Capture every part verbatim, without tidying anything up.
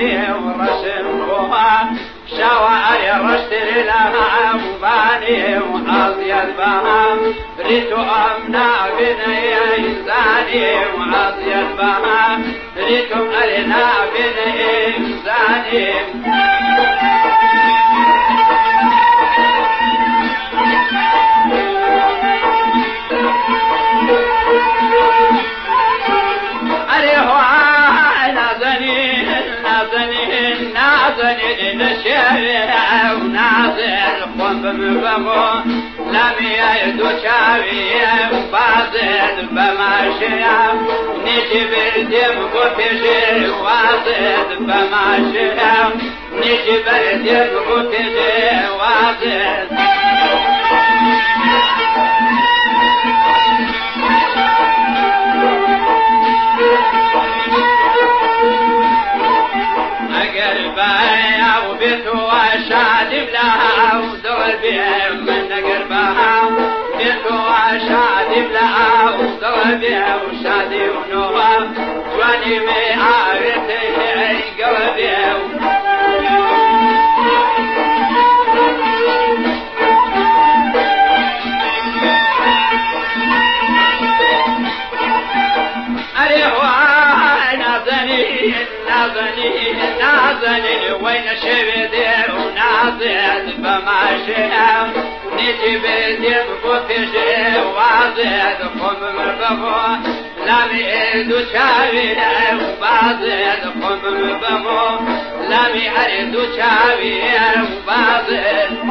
باني ورسموها شوارع رشتري لها وباني وأضيت بها ريت أمنا بني إنساني وأضيت بها ريت أرنا بني إنساني الشارع وناظر قم بمبغو لم يردو شاوية وبعضد بماشية نجيب الدم قتشي واضد بماشية نجيب الدم قتشي واضد وشادي بلها ودور بها من قربها بيتو وشادي بلها ودور بها وشادي ونوها واني معارته قلبها نازني نازني نازني وين شبدي ونازل بماشيها نجيب الدم بوتشي وعزل قم مربغو لم يعيدو شاوي وبعزل قم مربغو لم يعيدو شاوي وبعزل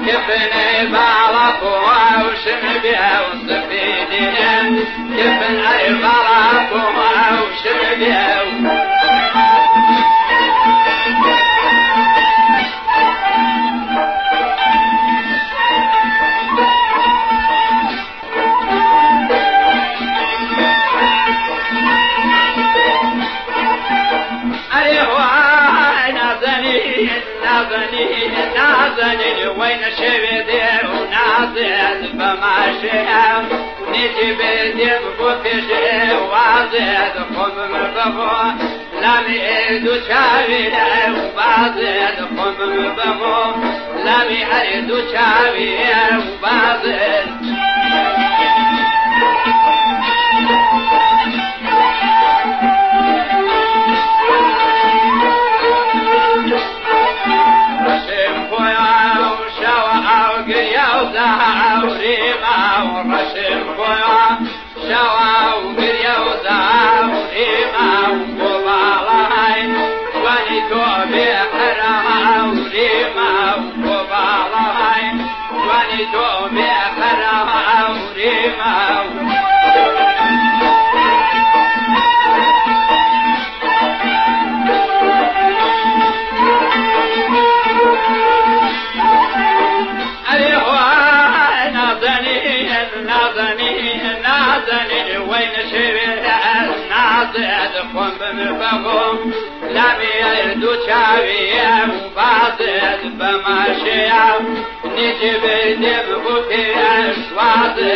كفني بالقوة وشربها وصفيدين كفني بالقوة وشربها نازني نازني وين شبدي ونازل بماشي نجي بدم بوكشي وازد قم بغو لامي ايدو شاوي وبازد قم بغو لامي ايدو شاوي وبازد ورشم بويا شوا وقريا وزا وريما وقبالاي واني توبي حرا وريما وقبالاي واني توبي حرا وريما نازني وين شبه نازد قم بمفقو لامي يردو شاوي وبازد بماشي نجي بدم بوكيش وازد